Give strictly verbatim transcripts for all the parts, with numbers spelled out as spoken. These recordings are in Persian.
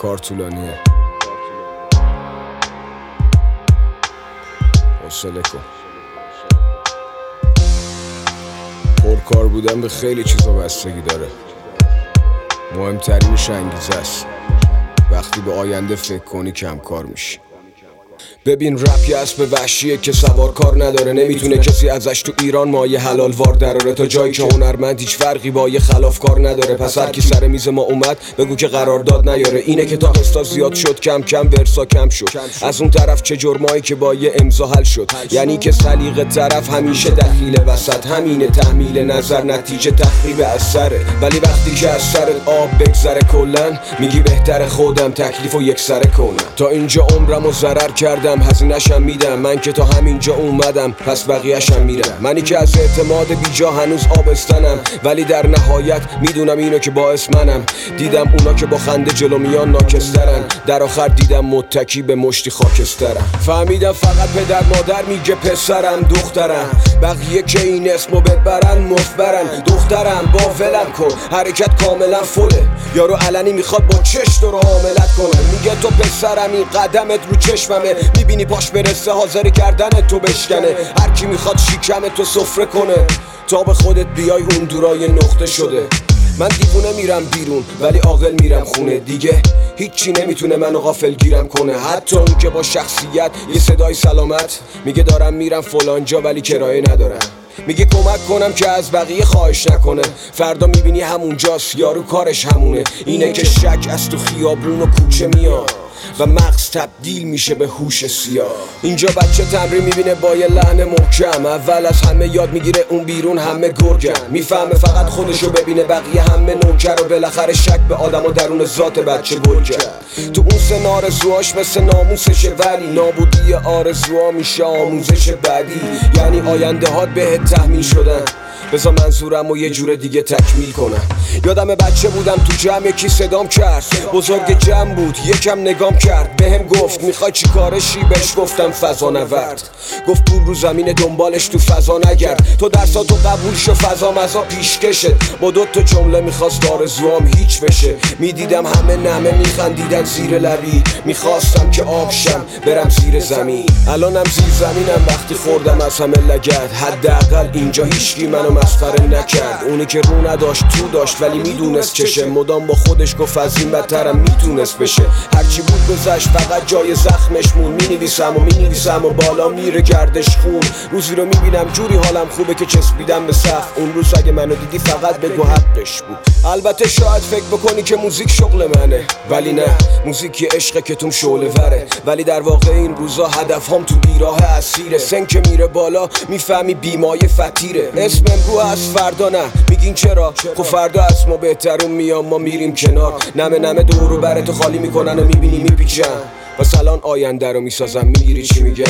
کار طولانیه، حوصله کن. پرکار بودن به خیلی چیزا بستگی داره. مهمترینش انگیزه است. وقتی به آینده فکر کنی کم کار میشی. ببین رپ یه اسب وحشیه که سوار کار نداره. نمیتونه کسی ازش تو ایران مایه حلال وار دراره. تا جایی که هنرمند هیچ فرقی با یه خلاف کار نداره. پس هر کی سر میز ما اومد بگو که قرارداد نیاره. اینه که تا قسطا زیاد شد کم کم ورسا کم شد. از اون طرف چه جرمایی که با یه امضا حل شد. یعنی که سلیقه طرف همیشه دخیل وسط. همینه تحمیل نظر نتیجه تخریب اثره. ولی وقتی که از سرت آب بگذره کلن میگی بهتر خودم تکلیفو یک سره کنم. تا اینجا عمرمو ضرر کردم هزینه‌شم میدم. من که تا همینجا اومدم پس بقیه‌شم میرم. منی که از اعتماد بیجا هنوز آبستنم. ولی در نهایت میدونم اینو که باعث منم. دیدم اونا که با خنده جلو میان ناکسترن. در آخر دیدم متکی به مشتی خاکسترم. فهمیدم فقط پدر مادر میگه پسرم دخترم. بقیه که این اسمو ببرن مفبرن. دخترم با ولم کن حرکت کاملا فله. یارو علنی میخواد با چش تو رو حاملت کنه. میگه تو پسرم این قدمت رو چشممه. میبینی پاش برسه حاضر کردن تو بشکنه. هر کی میخواد شیکم تو سفره کنه. تا به خودت بیای اون دورای نقطه شده. من دیوونه میرم بیرون ولی عاقل میرم خونه. دیگه هیچی نمیتونه منو غافل گیرم کنه. حتی اون که با شخصیت یه صدای سلامت میگه دارم میرم فلان جا ولی کرایه ندارم. میگه کمک کنم که از بقیه خواهش نکنه. فردا میبینی همونجاست یارو کارش همونه. اینه که شک از تو خیابون و کوچه میاد و مغز تبدیل میشه به هوش سیاه. اینجا بچه تمرین میبینه با یه لحن محکم. اول از همه یاد میگیره اون بیرون همه گرگن. میفهمه فقط خودشو ببینه بقیه همه نوکر. و بالاخره شک به آدم و درون ذات بچه گل کرد. تو اون سن آرزوهاش مثل ناموسشه. ولی نابودی آرزوها میشه آموزش بعدی. یعنی آینده هات بهت تحمیل شدن. بذار منظورم و یه جور دیگه تکمیل کنم. یادم بچه بودم تو جمع یکی صدام کرد. بزرگ جمع بود یکم نگام کرد. بهم گفت میخوای چی کارشی؟ بهش گفتم فضا نورد. گفت پول رو زمین دنبالش تو فضا نگرد. تو درساتو قبول شو فضا مزا پیشکشت. با دو تا جمله میخواست آرزوام هیچ بشه. میدیدم همه نمه میخندیدن زیر لبی. میخواستم که آب شم برم زیر زمین. الانم زیر زمینم وقتی خوردم از همه لگد. حداقل اینجا هیچکی منو مسخره نکرد. اونی که رو نداشت تو داشت ولی میدونست چشه. مدام با خودش گفت از این بدترم میتونست بشه. هرچی بود گذشت فقط جای زخمش مون. مینویسم و مینویسم و بالا میره گردش خون. روزی رو میبینم جوری حالم خوبه که چسبیدم به سقف. اون روز اگه منو دیدی فقط بگو حقش بود. البته شاید فکر بکنی که موزیک شغل منه ولی نه. موزیک یه عشقه که توم شعله وره. ولی در واقع این روزا هدفهام تو بیراه اسیره. سن که میره بالا میفهمی بیمایه فتیره. اسم امرو از فردا نه. میگین چرا؟ خب فردا از ما بهترون میام ما میریم کنار. نمه نمه دورو براتو خالی میکنن و میبینی میپیچن. پس الان آینده رو میسازم. میگیری چی میگم؟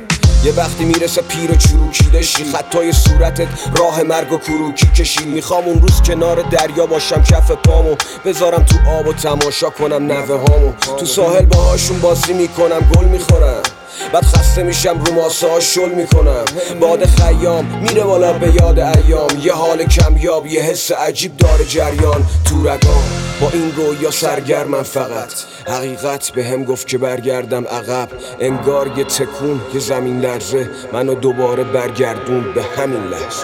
یه وقتی میرسه پیر و چروکیده شی. خطای صورتت راه مرگ و کروکی کشی. میخوام اون روز کنار دریا باشم کف پامو بذارم تو آب و تماشا کنم نوه هامو. تو ساحل باهاشون بازی میکنم گل میخورم. بعد خسته میشم رو ماسه ها شل میکنم. باد خیام میره بالا به یاد ایام. یه حال کمیاب یه حس عجیب داره جریان تو رگام. با این رویا سرگرمم فقط. حقیقت به هم گفت که برگردم عقب. انگار یه تکون یه زمین لرزه منو دوباره برگردون به همین لحظه.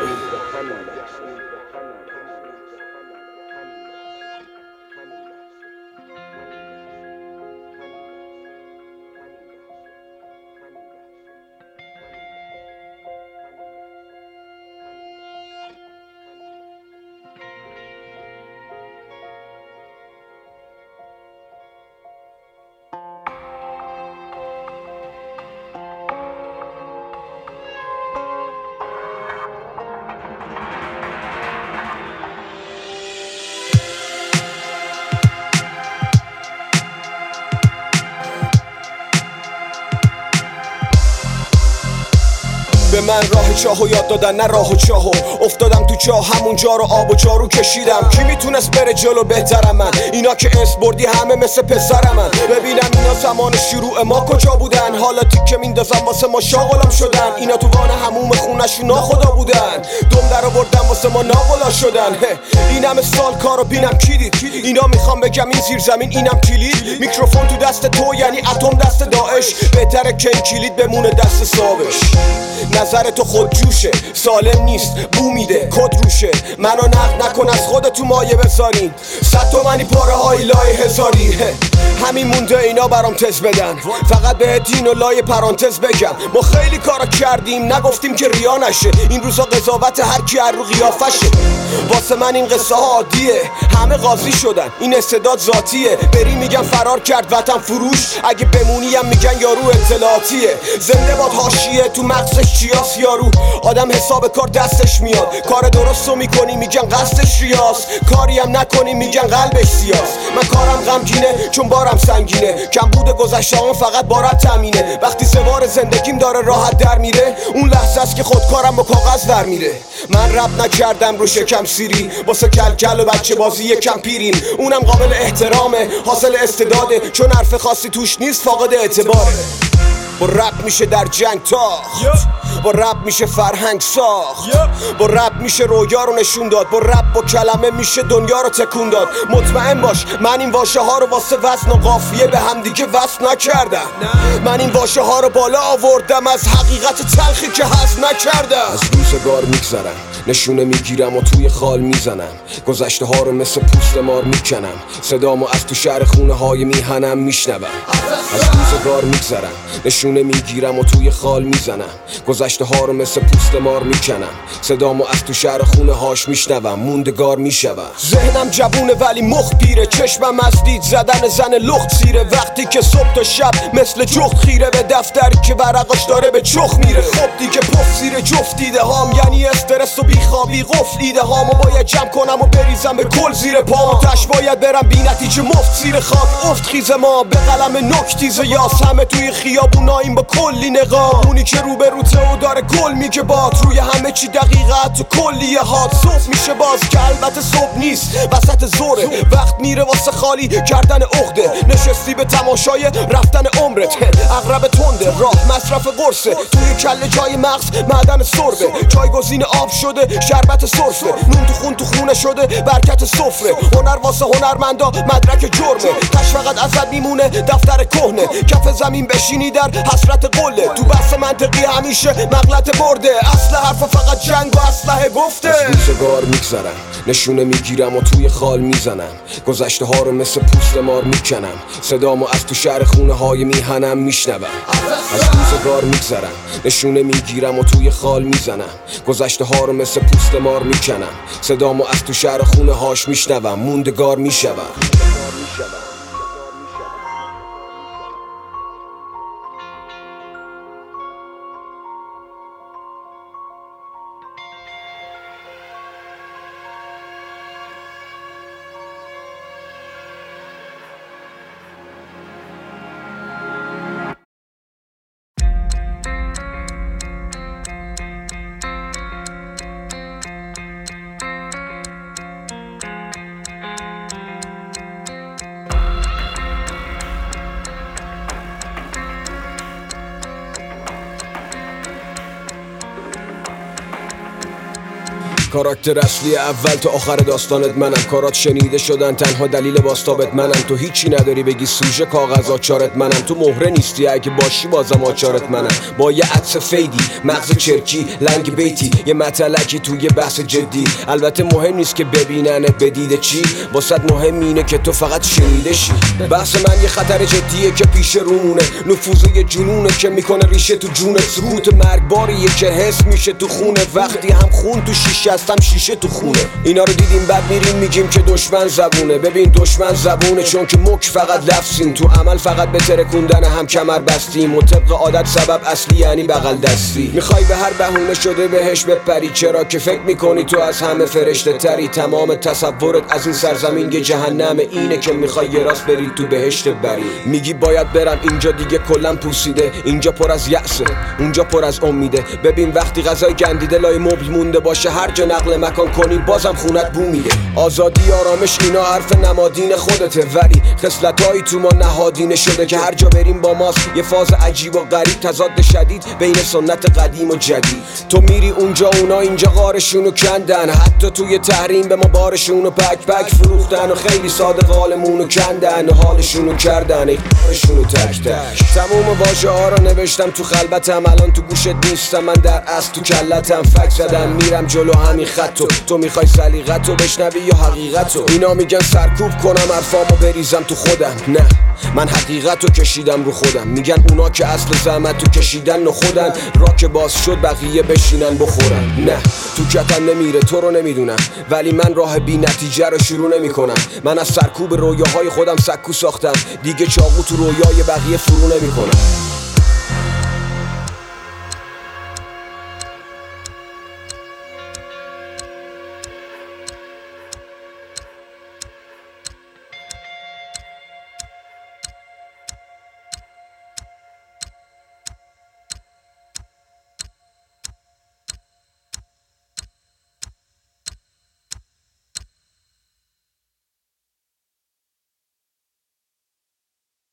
من راه چاهو یاد دادن نه راه و چاهو افتادم تو چاه همونجا رو آب و جارو کشیدم کی میتونست بره جلو بهترم من اینا که اس بردی همه مثل پسرم من ببینم اینا زمان شروع ما کجا بودن حالا تیکه میندازم واسه ما شاغلم شدن اینا تو وان هموم خونشون ناخدا بودن دم در آوردن واسه ما ناغلا شدن این همه سال کارو بینم کی دید اینا میخوام بگم این زیر زمین اینم کلید میکروفون تو دست تو یعنی اتم دست داعش بهتره که این کلید بمونه دست صابش نظر تو خود جوشه سالم نیست بو میده کد روشه منو نقد نکن از خودت تو مایه بذارین صد تومنی پاره های لای هزاری همین مونده اینا برام تز بدن فقط به دین و لای پرانتز بگم ما خیلی کارا کردیم نگفتیم که ریا نشه این روزا قضاوت هر کی هر رو قیافشه واسه من این قصه ها عادیه همه قاضی شدن این استعداد ذاتیه بری میگن فرار کرد وطن فروش اگه بمونیم میگن یارو اطلاعاتیه زنده باد حاشیه تو مغزش چیاس یارو آدم حساب کار دستش میاد کار درستو میکنی میگن قصدش ریاس کاری هم نکنی میگن قلبش سیاس من کارم غمگینه چون بارم سنگینه کم بوده گذشته هم فقط بارت تامینه وقتی سوار زندگیم داره راحت در میره اون لحظه است که خودکارم با کاغذ در میره من رپ نکردم رو شکم سیری واسه کلکل و بچه بازی یکم پیریم اونم قابل احترامه حاصل استعداده چون حرف خاصی توش نیست فاقد اعتباره با رپ میشه در جنگ تاخت با رپ میشه فرهنگ ساخت با رپ میشه رویا رو نشون داد با رپ با کلمه میشه دنیا رو تکون داد مطمئن باش من این واژه ها رو واسه وزن و قافیه به هم دیگه وصل نکردم من این واژه ها رو بالا آوردم از حقیقت تلخی که هست نکردم از روزگار میگذرم نشونه میگیرم و توی خال میزنم گذشته ها رو مثل پوست مار میکنم صدامو از تو شهر خونه های میهنم میشنوم از روزگار میگذرم نشونه میگیرم و توی خال میزنم گذشته ها رو مثل پوست مار میکنم صدامو از تو شهر خونه هاش میشنوم موندگار میشوم ذهنم جوونه ولی مخ پیره چشمم از دید زدن زن لخت سیره وقتی که صبح تا شب مثل جخت خیره به دفتری که ورقاش داره به چخ میره خب دیگه پف زیر جفت دیده هام یعنی استرس و بیخوابی قفل ایده هامو باید جمع کنم و بریزم به کل زیر پام تش باید برم بی نتیجه مفت زیر خاک افت خیز ما به قلم نکتیز یاس همه توی خیابوناییم با کلی نقاب اونی که رو به روته و داره گل میگه باد روی همه چی دقیقت تو کلیه هات صبح میشه باز که البته صبح نیست وسط زوره وقت میره واسه خالی کردن عقده نشستی به تماشای رفتن عمرت اغرب تنده راه مصرف قرصه توی کله جای مغز معدن سربه جایگزین آب شده شربت سرفه نون تو خون تو خونه شده برکت سفره هنر واسه هنرمندا مدرک جرمه تش فقط ازت میمونه دفتر کهنه کف زمین بشینی در حسرت قله تو بحث منطقی همیشه مغلط برده اصل حرف فقط جنگ و اسلحه گفته از روزگار میگذرم نشونه میگیرم و توی خال میزنم گذشته ها رو مثل پوست مار میکنم صدامو از تو شهر خونه های میهنم میشنوم از روزگار میگذرم نشونه میگیرم و توی خال میزنم گذشته ها رو مثل پوست مار میکنم صدامو از تو شهر خونه هاش میشنوم موندگار میشوم کاراکتر اصلی اول تا آخر داستانت منم کارات شنیده شدن تنها دلیل باستابت منم تو هیچی نداری بگی سوژه کاغذ آچارت منم تو مهره نیستی اگه باشی بازم آچارت منم با یه عطس فیدی مغز چرکی لنگ بیتی یه مطلقی توی بحث جدی البته مهم نیست که ببیننت بدیده چی واسط مهم اینه که تو فقط شنیده شی بحث من یه خطر جدیه که پیش رونه نفوذ یه جنونه که میکنه ریشه تو جونت سکوت مرگباریه که حس میشه تو خونه وقتی هم خون تو شیشه هستم شیشه تو خونه. اینا رو دیدیم بعد میریم میگیم که دشمن زبونه. ببین دشمن زبونه چون که مک فقط لفظیم، تو عمل فقط به ترکوندن هم کمر بستیم و طبق عادت سبب اصلی یعنی بغل دستی. میخوای به هر بهونه شده بهش بپری، چرا که فکر میکنی تو از همه فرشته تری. تمام تصورت از این سرزمین یه جهنم، اینه که میخوای یه راست بری تو بهشت بری. میگی باید برم اینجا دیگه کلم پوسیده، اینجا پر از یأسه اونجا پر از امیده. ببین وقتی غذای گندیده لای مبل مونده باشه، هر جا نقل مکان کنی بازم خونت بو میده. آزادی آرامش اینا حرف نمادین خودته، ولی خصلتایی تو ما نهادینه شده که هر جا بریم با ماست. یه فاز عجیب و غریب، تضاد شدید بین سنت قدیم و جدید. تو میری اونجا اونا اینجا غارشونو کندن، حتی توی تحریم به ما بارشونو پک پک فروختن و خیلی ساده قالمونو کندن و حالشونو کردن ای کارشونو تک تک. تموم واژه ها رو نوشتم تو خلبتم، الان تو گوشت نیستم، من در اصل تو کلتم. فک زدم میرم جلو همین خطو، تو میخوای سلیقتو بشنوی یا حقیقتو؟ اینا میگن سرکوب کنم حرفامو بریزم تو خودم، نه من حقیقتو کشیدم رو خودم. میگن اونا که اصل زحمت تو کشیدن و خودن، را که باز شد بقیه بشینن بخورن. نه تو کتم نمیره تو رو نمیدونم، ولی من راه بی نتیجه رو شروع نمی کنم. من از سرکوب رویاهای خودم سکو ساختم، دیگه چاقو تو رویای بقیه فرو نمی کنم.